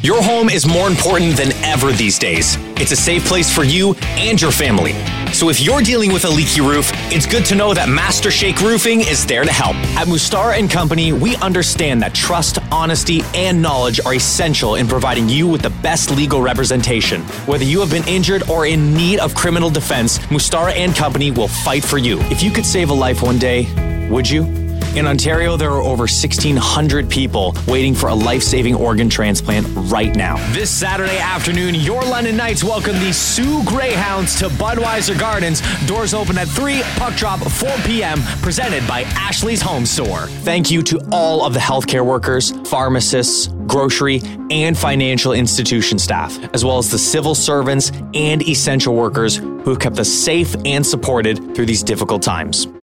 Your home is more important than ever these days. It's a safe place for you and your family. So if you're dealing with a leaky roof, it's good to know that Master Shake Roofing is there to help. At Mustara & Company, we understand that trust, honesty, and knowledge are essential in providing you with the best legal representation. Whether you have been injured or in need of criminal defense, Mustara & Company will fight for you. If you could save a life one day, would you? In Ontario, there are over 1,600 people waiting for a life-saving organ transplant right now. This Saturday afternoon, your London Knights welcome the Sioux Greyhounds to Budweiser Gardens. Doors open at 3, puck drop 4 p.m., presented by Ashley's Home Store. Thank you to all of the healthcare workers, pharmacists, grocery, and financial institution staff, as well as the civil servants and essential workers who have kept us safe and supported through these difficult times.